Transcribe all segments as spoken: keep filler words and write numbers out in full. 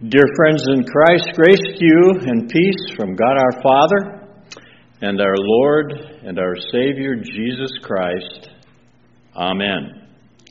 Dear friends in Christ, grace to you and peace from God our Father and our Lord and our Savior Jesus Christ. Amen.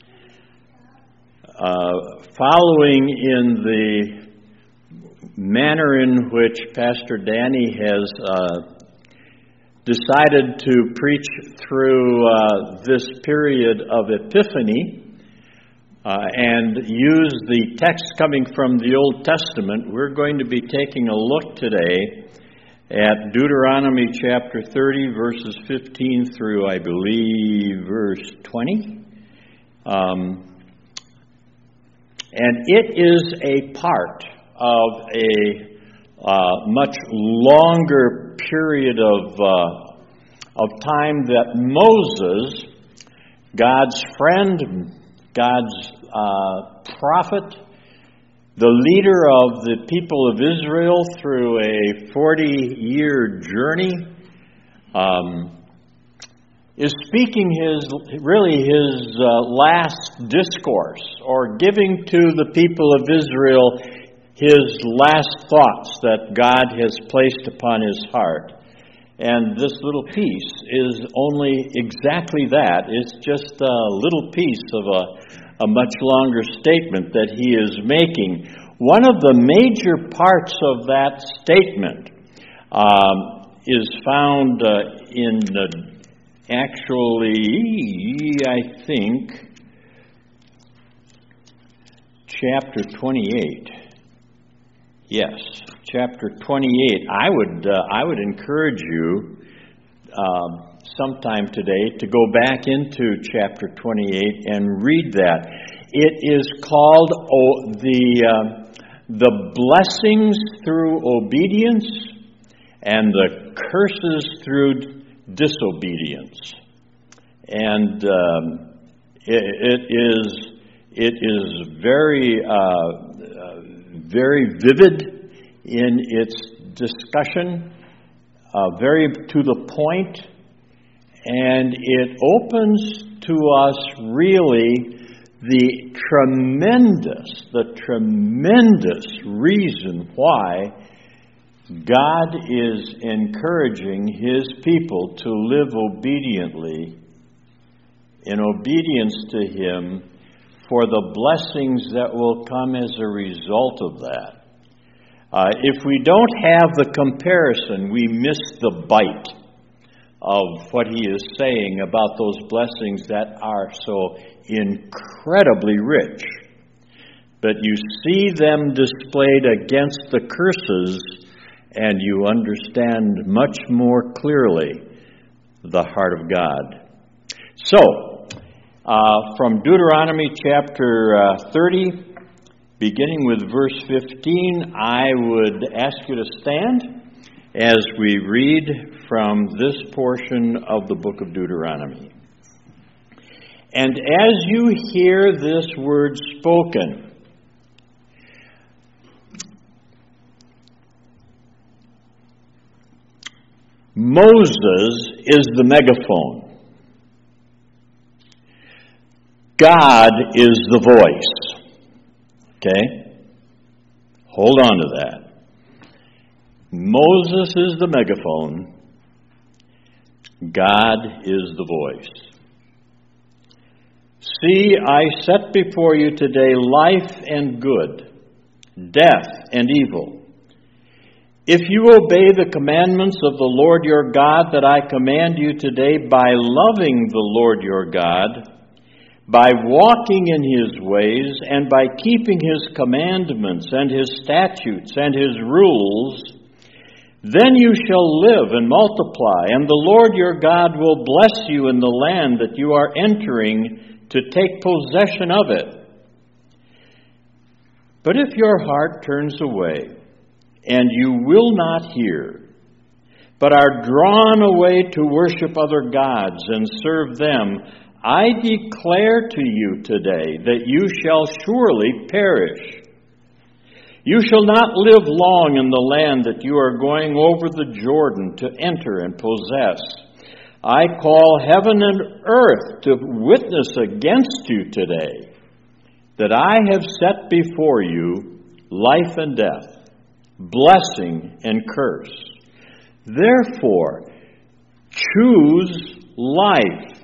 Uh, following in the manner in which Pastor Danny has uh, decided to preach through uh, this period of Epiphany, Uh, and use the text coming from the Old Testament, we're going to be taking a look today at Deuteronomy chapter thirty, verses fifteen through, I believe, verse twenty. Um, and it is a part of a uh, much longer period of, uh, of time that Moses, God's friend, God's uh, prophet, the leader of the people of Israel through a forty-year journey, um, is speaking his, really his uh, last discourse, or giving to the people of Israel his last thoughts that God has placed upon his heart. And this little piece is only exactly that. It's just a little piece of a, a much longer statement that he is making. One of the major parts of that statement um, is found uh, in uh, actually, I think, chapter twenty-eight. Yes. Chapter twenty-eight. I would uh, I would encourage you uh, sometime today to go back into chapter twenty-eight and read that. It is called oh, the uh, the blessings through obedience and the curses through disobedience, and um, it, it is it is very uh, uh, very vivid in its discussion, uh, very to the point, and it opens to us really the tremendous, the tremendous reason why God is encouraging His people to live obediently, in obedience to Him, for the blessings that will come as a result of that. Uh, if we don't have the comparison, we miss the bite of what he is saying about those blessings that are so incredibly rich. But you see them displayed against the curses, and you understand much more clearly the heart of God. So, uh, from Deuteronomy chapter uh, thirty, beginning with verse fifteen, I would ask you to stand as we read from this portion of the book of Deuteronomy. And as you hear this word spoken, Moses is the megaphone. God is the voice. Okay? Hold on to that. Moses is the megaphone. God is the voice. See, I set before you today life and good, death and evil. If you obey the commandments of the Lord your God that I command you today by loving the Lord your God, by walking in His ways, and by keeping His commandments and His statutes and His rules, then you shall live and multiply, and the Lord your God will bless you in the land that you are entering to take possession of it. But if your heart turns away, and you will not hear, but are drawn away to worship other gods and serve them, I declare to you today that you shall surely perish. You shall not live long in the land that you are going over the Jordan to enter and possess. I call heaven and earth to witness against you today, that I have set before you life and death, blessing and curse. Therefore, choose life,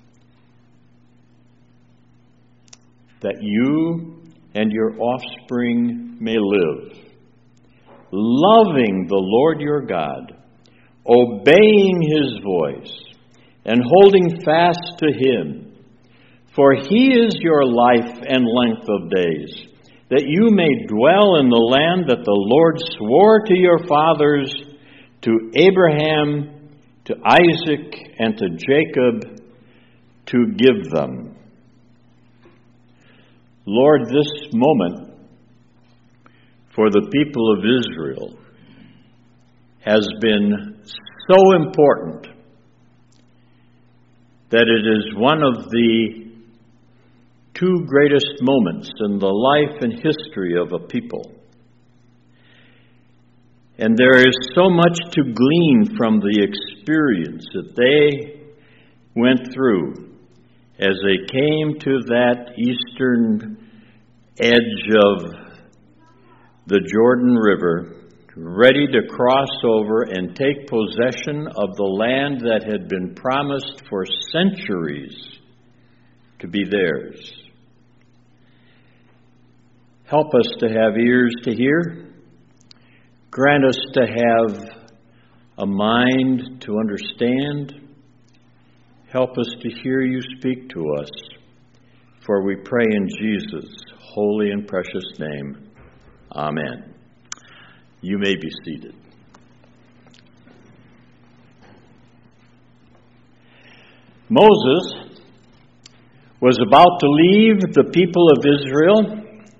that you and your offspring may live, loving the Lord your God, obeying His voice, and holding fast to Him. For He is your life and length of days, that you may dwell in the land that the Lord swore to your fathers, to Abraham, to Isaac, and to Jacob, to give them. Lord, this moment for the people of Israel has been so important that it is one of the two greatest moments in the life and history of a people. And there is so much to glean from the experience that they went through as they came to that eastern edge of the Jordan River, ready to cross over and take possession of the land that had been promised for centuries to be theirs. Help us to have ears to hear. Grant us to have a mind to understand. Help us to hear you speak to us. For we pray in Jesus' holy and precious name. Amen. You may be seated. Moses was about to leave the people of Israel.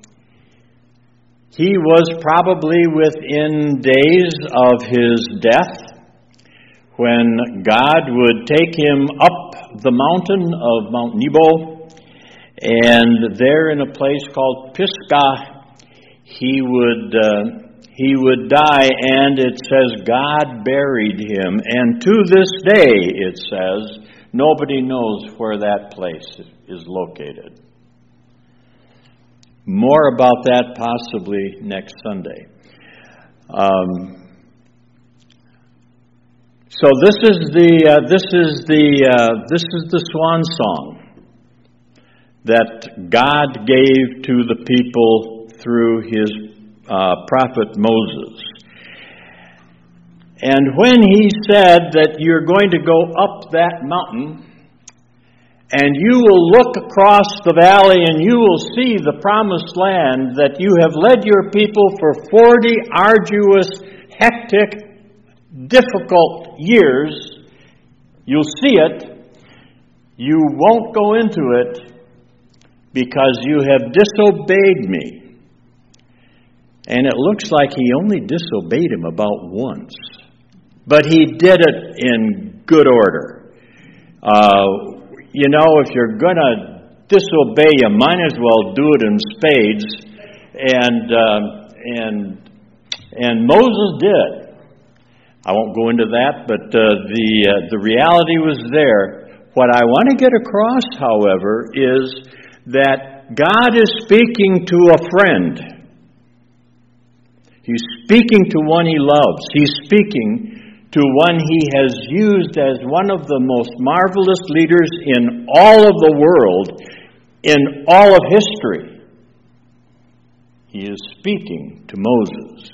He was probably within days of his death when God would take him up the mountain of Mount Nebo, and there in a place called Pisgah, he would uh, he would die, and it says God buried him. And to this day, it says, nobody knows where that place is located. More about that possibly next Sunday. Um, so this is the uh, this is the uh, this is the swan song that God gave to the people through His uh, prophet Moses. And when He said that you're going to go up that mountain, and you will look across the valley and you will see the promised land that you have led your people for forty arduous, hectic, difficult years. You'll see it. You won't go into it because you have disobeyed me. And it looks like he only disobeyed him about once. But he did it in good order. Uh, You know, if you're going to disobey, you might as well do it in spades. And uh, and and Moses did. I won't go into that, but uh, the uh, the reality was there. What I want to get across, however, is that God is speaking to a friend. He's speaking to one He loves. He's speaking to one He has used as one of the most marvelous leaders in all of the world, in all of history. He is speaking to Moses.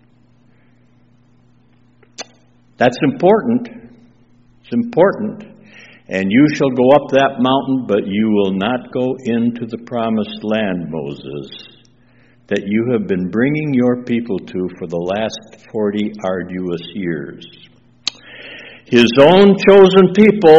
That's important. It's important. And you shall go up that mountain, but you will not go into the promised land, Moses, that you have been bringing your people to for the last forty arduous years. His own chosen people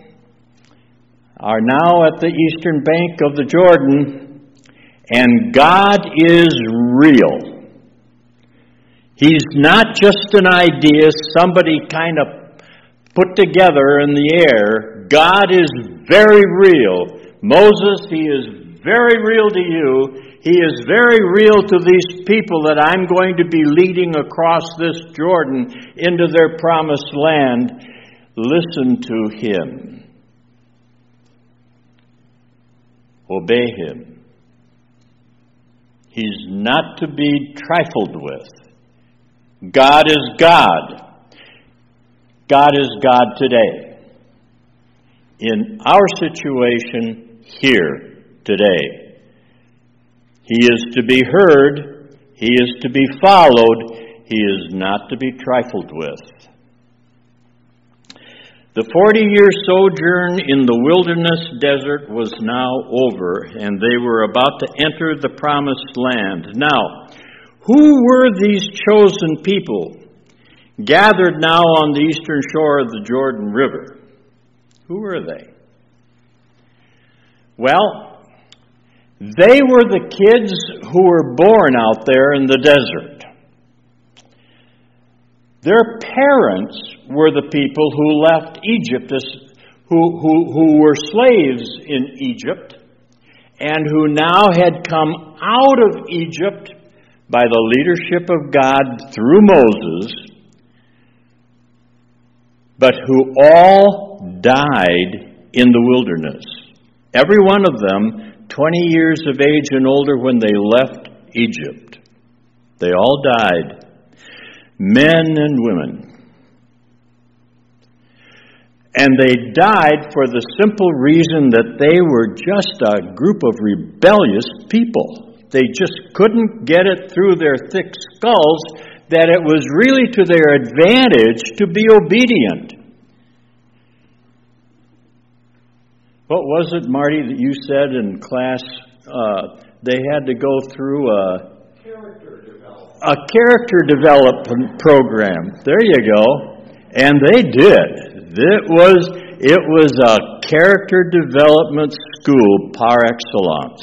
are now at the eastern bank of the Jordan, and God is real. He's not just an idea somebody kind of put together in the air. God is very real. Moses, He is very real to you. He is very real to these people that I'm going to be leading across this Jordan into their promised land. Listen to Him. Obey Him. He's not to be trifled with. God is God. God is God today. In our situation here today, He is to be heard. He is to be followed. He is not to be trifled with. The forty-year sojourn in the wilderness desert was now over, and they were about to enter the promised land. Now, who were these chosen people gathered now on the eastern shore of the Jordan River? Who were they? Well, they were the kids who were born out there in the desert. Their parents were the people who left Egypt, who, who, who were slaves in Egypt, and who now had come out of Egypt by the leadership of God through Moses, but who all died in the wilderness. Every one of them, twenty years of age and older when they left Egypt. They all died. Men and women. And they died for the simple reason that they were just a group of rebellious people. They just couldn't get it through their thick skulls that it was really to their advantage to be obedient. What was it, Marty, that you said in class? Uh, they had to go through a A character development program. There you go. And they did. It was, it was a character development school par excellence.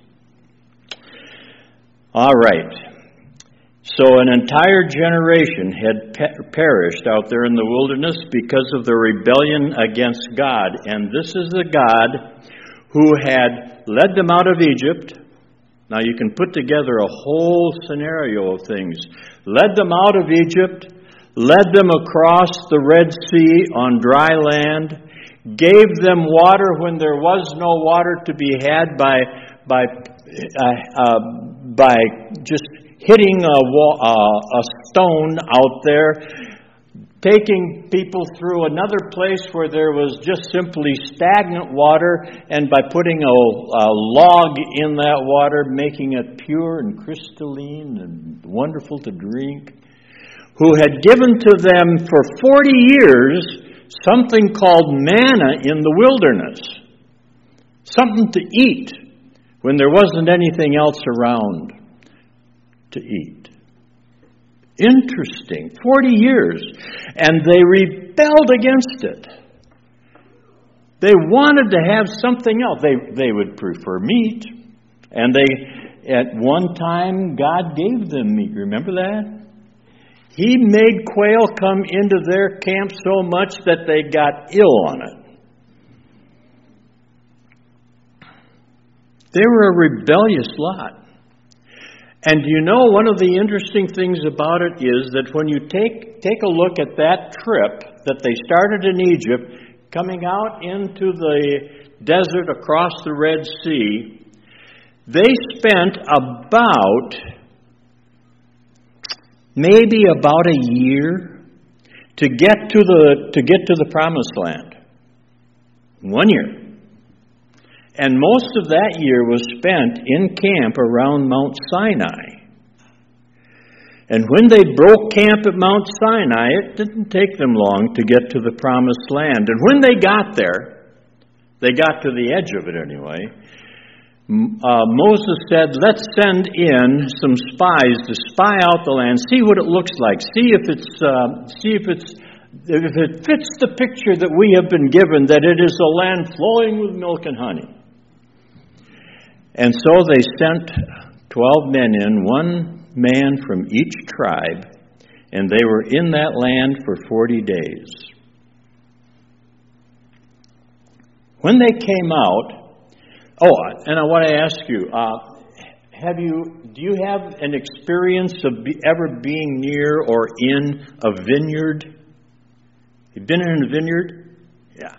All right. So an entire generation had pe- perished out there in the wilderness because of the rebellion against God. And this is the God who had led them out of Egypt. Now you can put together a whole scenario of things. Led them out of Egypt, led them across the Red Sea on dry land, gave them water when there was no water to be had by by uh, uh, by just hitting a, wall, uh, a stone out there, taking people through another place where there was just simply stagnant water, and by putting a, a log in that water, making it pure and crystalline and wonderful to drink, who had given to them for forty years something called manna in the wilderness, something to eat when there wasn't anything else around to eat. Interesting. Forty years. And they rebelled against it. They wanted to have something else. They, they would prefer meat. And they, at one time, God gave them meat. Remember that? He made quail come into their camp so much that they got ill on it. They were a rebellious lot. And you know, one of the interesting things about it is that when you take take a look at that trip that they started in Egypt, coming out into the desert across the Red Sea, they spent about, maybe about a year to get to the to get to the Promised Land. One year. And most of that year was spent in camp around Mount Sinai. And when they broke camp at Mount Sinai, it didn't take them long to get to the Promised Land. And when they got there, they got to the edge of it anyway, uh, Moses said, let's send in some spies to spy out the land, see what it looks like, see if it's, uh, see if it's, if it fits the picture that we have been given, that it is a land flowing with milk and honey. And so they sent twelve men in, one man from each tribe, and they were in that land for forty days. When they came out, oh, and I want to ask you, uh, have you, do you have an experience of be, ever being near or in a vineyard? You've been in a vineyard? Yeah.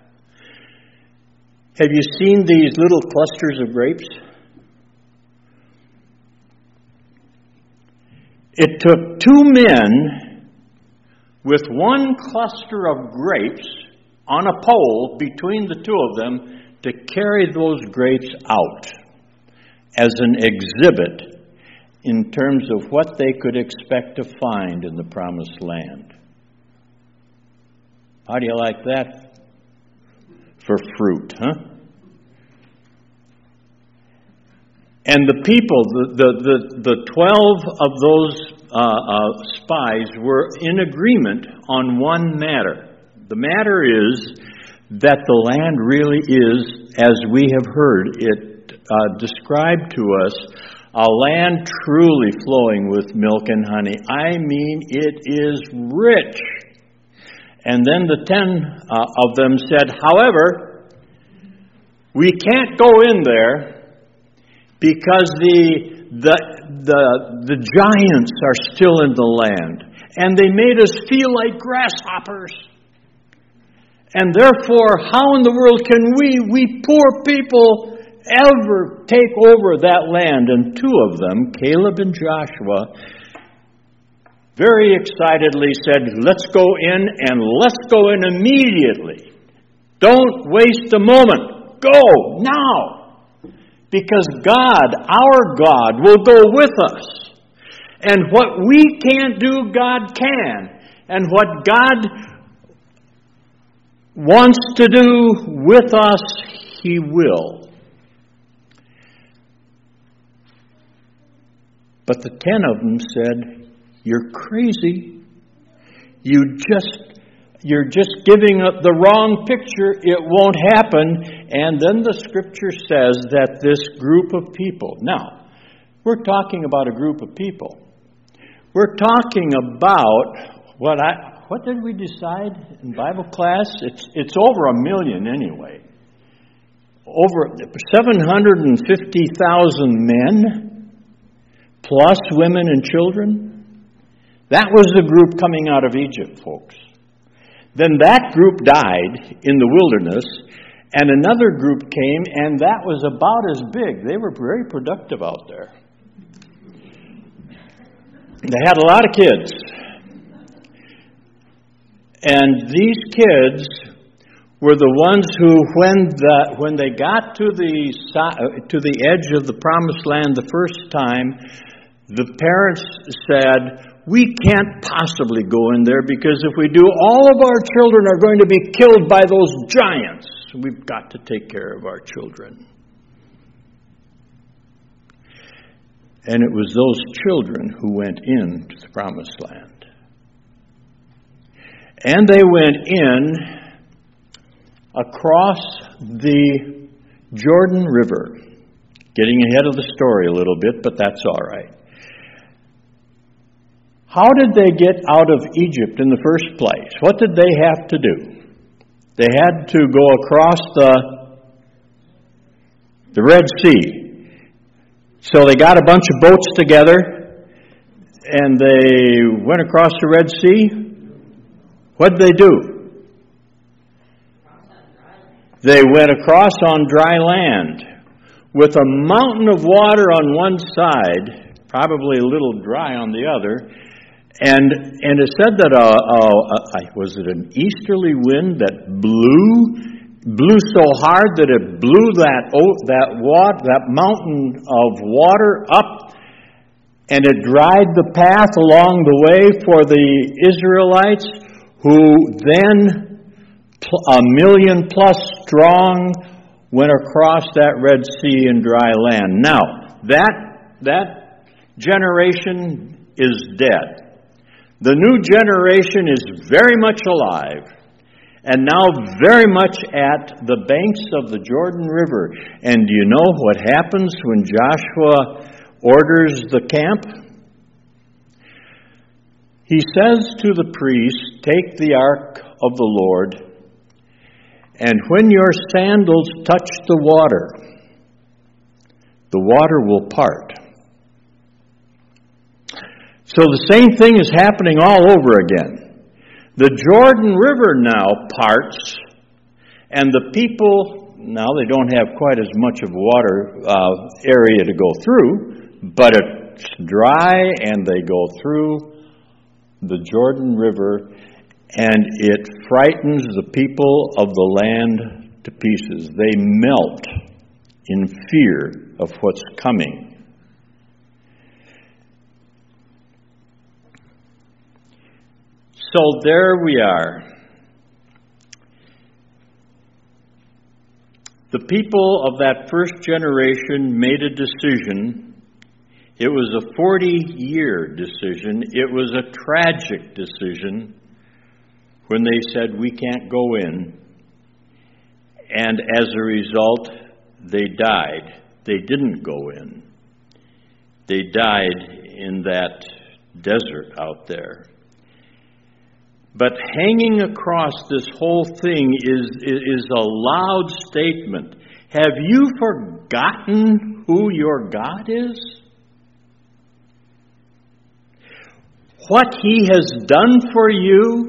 Have you seen these little clusters of grapes? It took two men with one cluster of grapes on a pole between the two of them to carry those grapes out as an exhibit in terms of what they could expect to find in the promised land. How do you like that for fruit, huh? And the people, the the the, the twelve of those uh, uh, spies were in agreement on one matter. The matter is that the land really is, as we have heard it uh, described to us, a land truly flowing with milk and honey. I mean, it is rich. And then the ten uh, of them said, however, we can't go in there because the, the, the, the giants are still in the land. And they made us feel like grasshoppers. And therefore, how in the world can we, we poor people, ever take over that land? And two of them, Caleb and Joshua, very excitedly said, let's go in, and let's go in immediately. Don't waste a moment. Go now. Because God, our God, will go with us. And what we can't do, God can. And what God wants to do with us, He will. But the ten of them said, you're crazy. You just, you're just giving up the wrong picture. It won't happen. And then the Scripture says that this group of people, now, we're talking about a group of people. We're talking about what I, what did we decide in Bible class? It's, it's over a million anyway. Over seven hundred fifty thousand men, plus women and children. That was the group coming out of Egypt, folks. Then that group died in the wilderness, and another group came, and that was about as big. They were very productive out there. They had a lot of kids. And these kids were the ones who, when the when they got to the to the edge of the promised land the first time, the parents said, we can't possibly go in there because if we do, all of our children are going to be killed by those giants. We've got to take care of our children. And it was those children who went into the promised land. And they went in across the Jordan River. Getting ahead of the story a little bit, but that's all right. How did they get out of Egypt in the first place? What did they have to do? They had to go across the, the Red Sea. So they got a bunch of boats together, and they went across the Red Sea. What did they do? They went across on dry land with a mountain of water on one side, probably a little dry on the other, and and it said that a, a, a was it an easterly wind that blew blew so hard that it blew that that water, that mountain of water up, and it dried the path along the way for the Israelites, who then, a million plus strong, went across that Red Sea in dry land. Now, that, that generation is dead. The new generation is very much alive, and now very much at the banks of the Jordan River. And do you know what happens when Joshua orders the camp? He says to the priest, take the ark of the Lord, and when your sandals touch the water, the water will part. So the same thing is happening all over again. The Jordan River now parts, and the people, now they don't have quite as much of water uh, area to go through, but it gets dry and they go through the Jordan River, and it frightens the people of the land to pieces. They melt in fear of what's coming. So there we are. The people of that first generation made a decision. It was a forty-year decision. It was a tragic decision when they said, we can't go in. And as a result, they died. They didn't go in. They died in that desert out there. But hanging across this whole thing is, is a loud statement. Have you forgotten who your God is? What He has done for you?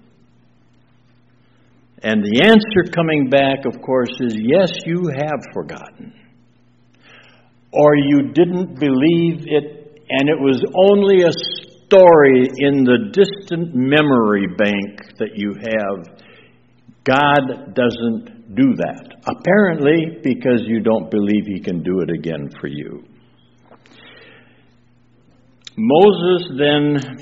And the answer coming back, of course, is yes, you have forgotten. Or you didn't believe it, and it was only a story in the distant memory bank that you have. God doesn't do that. Apparently, because you don't believe He can do it again for you. Moses then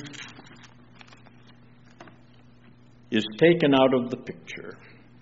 is taken out of the picture.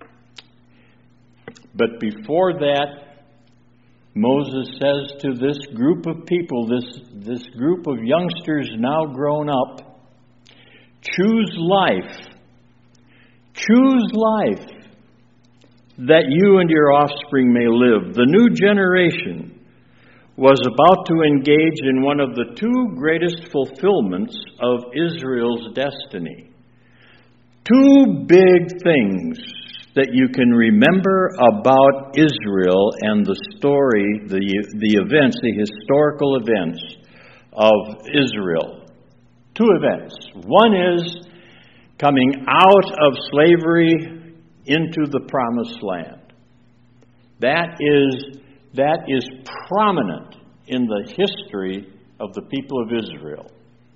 But before that, Moses says to this group of people, this, this group of youngsters now grown up, choose life. Choose life that you and your offspring may live. The new generation was about to engage in one of the two greatest fulfillments of Israel's destiny. Two big things that you can remember about Israel and the story, the, the events, the historical events of Israel. Two events. One is coming out of slavery into the promised land. That is, that is prominent in the history of the people of Israel.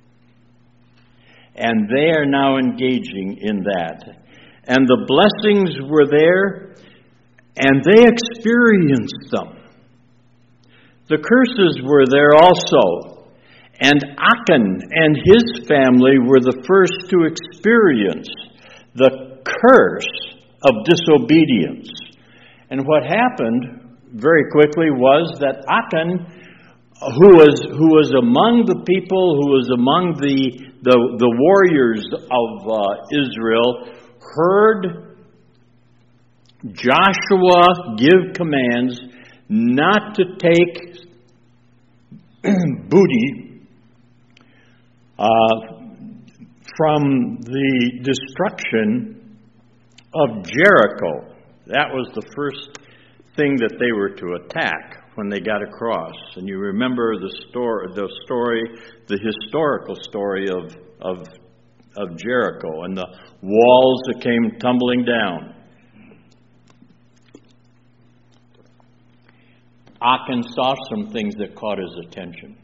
And they are now engaging in that. And the blessings were there, and they experienced them. The curses were there also. And Achan and his family were the first to experience the curse of disobedience. And what happened very quickly was that Achan, who was who was among the people, who was among the the, the warriors of uh, Israel, heard Joshua give commands not to take booty uh, from the destruction of Jericho. That was the first thing that they were to attack when they got across. And you remember the story, the story, the historical story of of of Jericho and the walls that came tumbling down. Achan saw some things that caught his attention,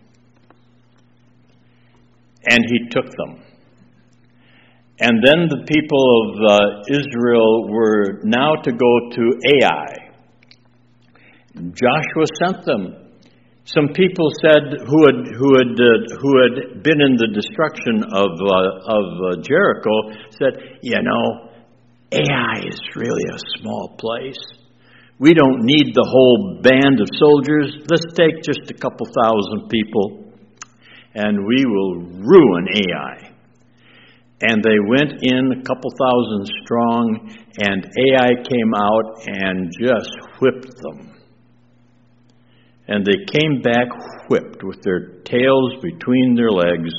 and he took them. And then the people of uh, Israel were now to go to Ai. Joshua sent them. Some people said who had who had uh, who had been in the destruction of uh, of uh, Jericho said, you know, Ai is really a small place. We don't need the whole band of soldiers. Let's take just a couple thousand people, and we will ruin Ai. And they went in a couple thousand strong, and Ai came out and just whipped them. And they came back whipped with their tails between their legs.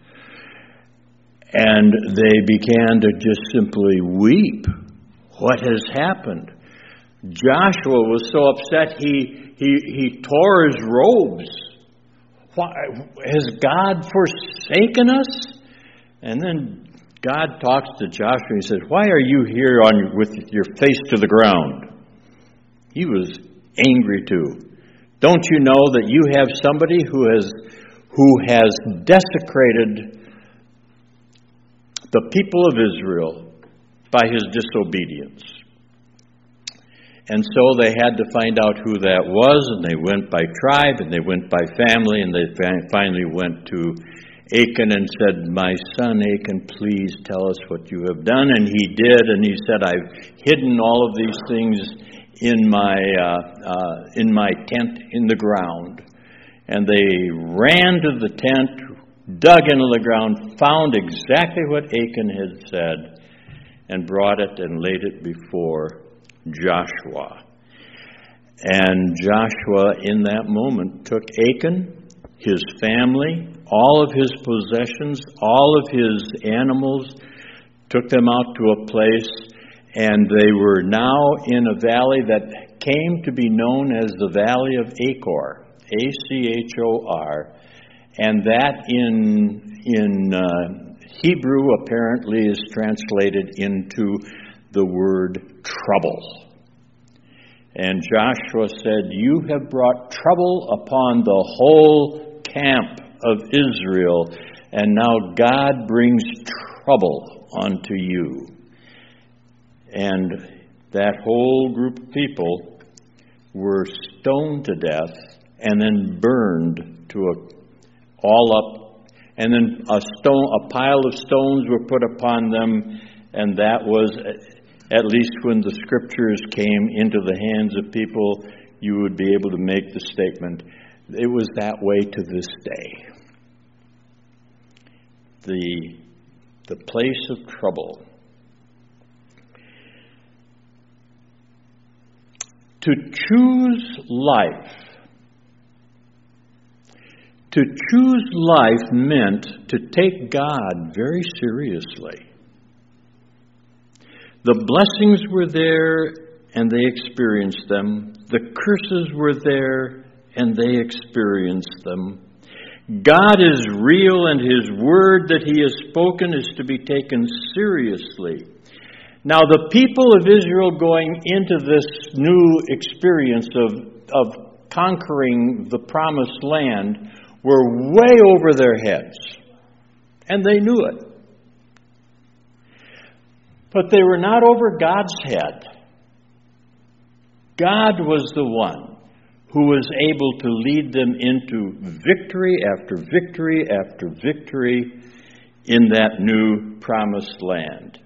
And they began to just simply weep. What has happened? Joshua was so upset he he, he tore his robes. Why, has God forsaken us? And then God talks to Joshua and he says, why are you here on with your face to the ground? He was angry too. Don't you know that you have somebody who has who has desecrated the people of Israel by his disobedience. And so they had to find out who that was, and they went by tribe, and they went by family, and they finally went to Achan and said, "My son Achan, please tell us what you have done." And he did, and he said, "I've hidden all of these things in my uh, uh, in my tent in the ground." And they ran to the tent, dug into the ground, found exactly what Achan had said, and brought it and laid it before Joshua. And Joshua, in that moment, took Achan, his family, all of his possessions, all of his animals, took them out to a place, and they were now in a valley that came to be known as the Valley of Achor, A C H O R, and that in in uh, Hebrew apparently is translated into the word trouble. And Joshua said, "You have brought trouble upon the whole camp of Israel, and now God brings trouble unto you." And that whole group of people were stoned to death and then burned to a, all up, and then a stone, a pile of stones were put upon them, and that was, at least when the scriptures came into the hands of people, you would be able to make the statement, it was that way to this day. The, the place of trouble. To choose life. To choose life meant to take God very seriously. The blessings were there, and they experienced them. The curses were there, and they experienced them. God is real, and His word that He has spoken is to be taken seriously. Now, the people of Israel going into this new experience of, of conquering the promised land were way over their heads, and they knew it. But they were not over God's head. God was the one who was able to lead them into victory after victory after victory in that new promised land.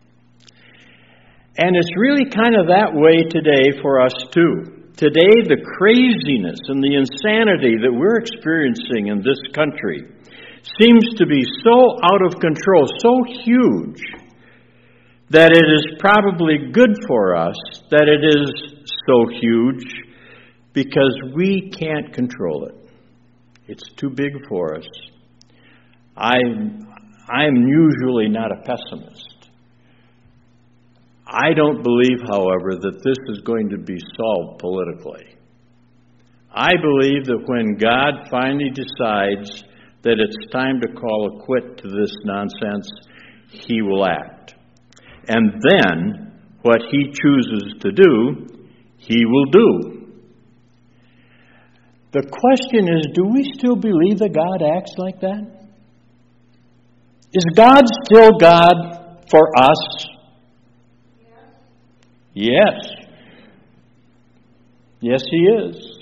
And it's really kind of that way today for us too. Today, the craziness and the insanity that we're experiencing in this country seems to be so out of control, so huge, that it is probably good for us that it is so huge, because we can't control it. It's too big for us. I, I'm usually not a pessimist. I don't believe, however, that this is going to be solved politically. I believe that when God finally decides that it's time to call a quit to this nonsense, He will act. And then, what He chooses to do, He will do. The question is, do we still believe that God acts like that? Is God still God for us? Yes. Yes, He is.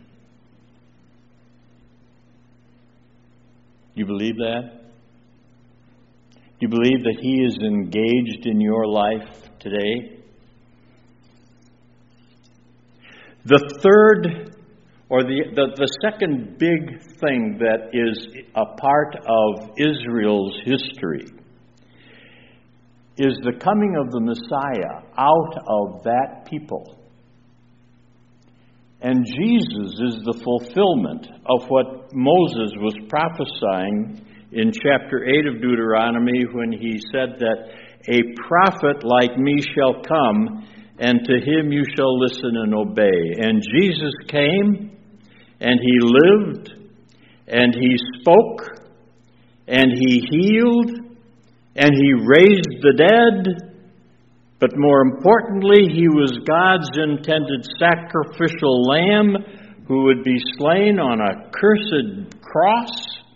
You believe that? You believe that He is engaged in your life today? The third, or the, the, the second big thing that is a part of Israel's history is the coming of the Messiah out of that people. And Jesus is the fulfillment of what Moses was prophesying in chapter eight of Deuteronomy, when he said that a prophet like me shall come, and to him you shall listen and obey. And Jesus came, and He lived, and He spoke, and He healed, and He raised the dead, but more importantly, He was God's intended sacrificial lamb who would be slain on a cursed cross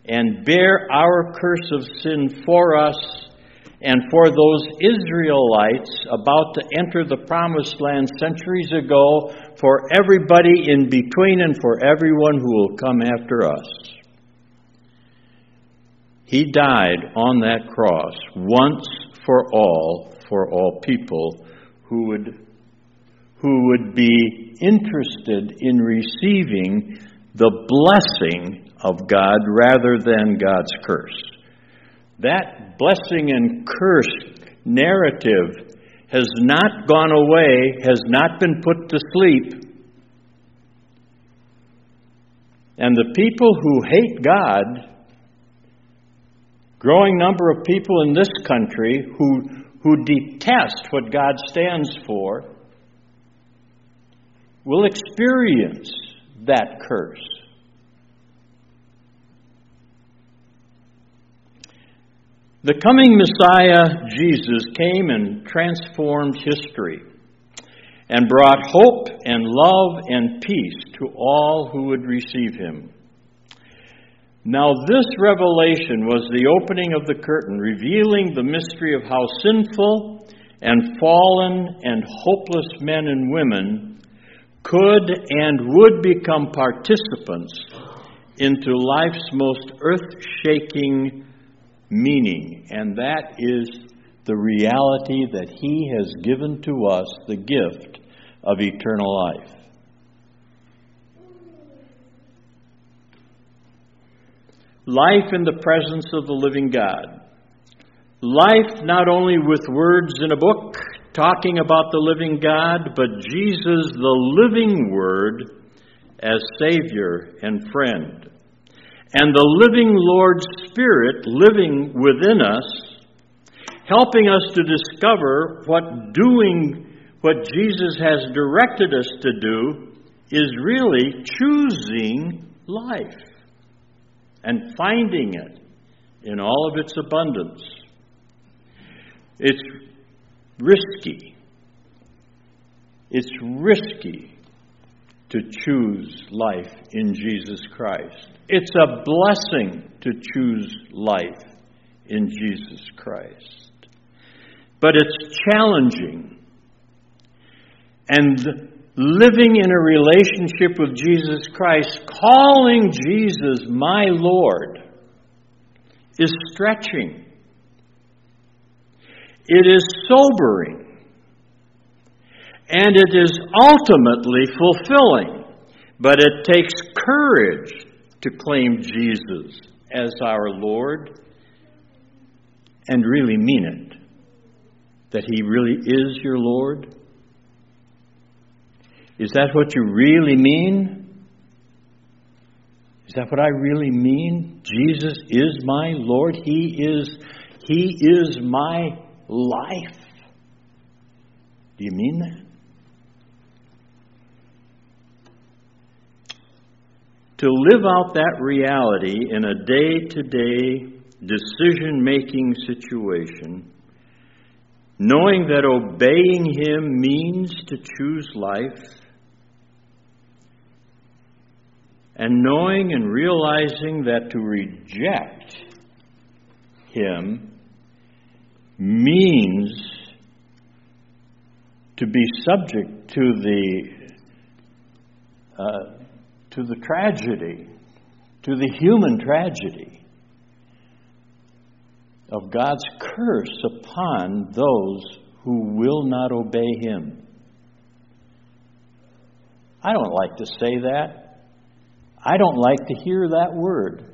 and bear our curse of sin for us and for those Israelites about to enter the promised land centuries ago, for everybody in between and for everyone who will come after us. He died on that cross once for all, for all people who would who would be interested in receiving the blessing of God rather than God's curse. That blessing and curse narrative has not gone away, has not been put to sleep. And the people who hate God, growing number of people in this country who, who detest what God stands for, will experience that curse. The coming Messiah, Jesus, came and transformed history and brought hope and love and peace to all who would receive him. Now this revelation was the opening of the curtain, revealing the mystery of how sinful and fallen and hopeless men and women could and would become participants into life's most earth-shaking meaning, and that is the reality that he has given to us the gift of eternal life. Life in the presence of the living God. Life not only with words in a book talking about the living God, but Jesus, the living Word, as Savior and friend. And the living Lord Spirit living within us, helping us to discover what doing what Jesus has directed us to do is really choosing life and finding it in all of its abundance. It's risky. It's risky to choose life in Jesus Christ. It's a blessing to choose life in Jesus Christ. But it's challenging. And living in a relationship with Jesus Christ, calling Jesus my Lord, is stretching. It is sobering. And it is ultimately fulfilling. But it takes courage to claim Jesus as our Lord and really mean it. That he really is your Lord. Is that what you really mean? Is that what I really mean? Jesus is my Lord. He is, he is my life. Do you mean that? To live out that reality in a day-to-day decision-making situation, knowing that obeying him means to choose life, and knowing and realizing that to reject him means to be subject to the uh, to the tragedy, to the human tragedy of God's curse upon those who will not obey him. I don't like to say that. I don't like to hear that word.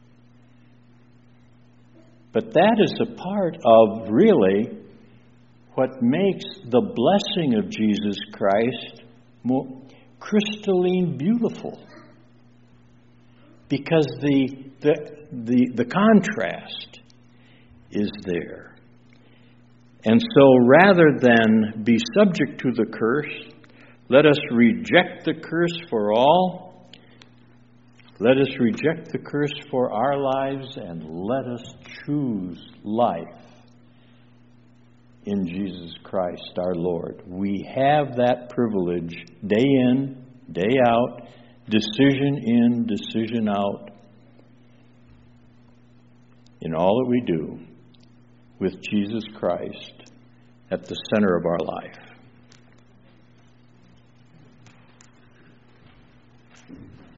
But that is a part of really what makes the blessing of Jesus Christ more crystalline beautiful. Because the, the, the, the contrast is there. And so rather than be subject to the curse, let us reject the curse for all. Let us reject the curse for our lives and let us choose life in Jesus Christ our Lord. We have that privilege day in, day out, decision in, decision out. in all that we do with Jesus Christ at the center of our life.